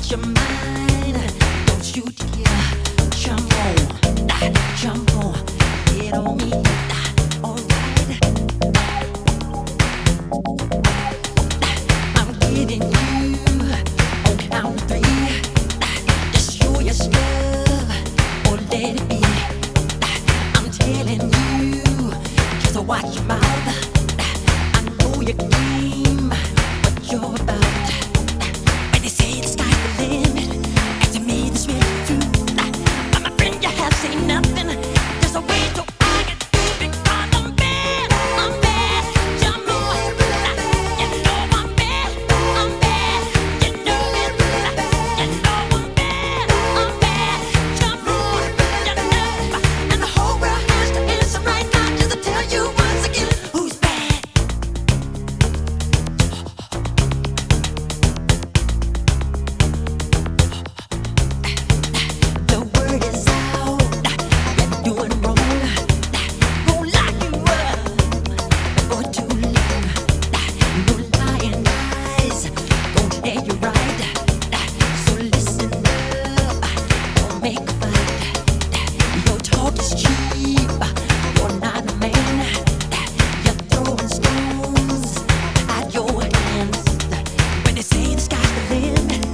your mind. Don't you dare jump on, get on me. Alright, I'm getting you on count of three. Just show your stuff or let it be. I'm telling you, just watch your mouth. I know your game, what you're about. When they say the sky's the limit, and to me this really true. But my friend, you have seen nothing. There's a way to argue because I'm bad. I'm bad. Jump on. You know I'm bad. I'm bad. You know it. You know I'm bad. I'm bad. Jump on. You know. And the whole world has to answer right now just to tell you once again who's bad. The word is out, you're doing wrong. Won't lock you up for too long. No lying eyes gon' tell you right. So listen up, don't make a fight. Your talk is cheap, you're not a man. You're throwing stones at your hands. When they say the sky's the limit,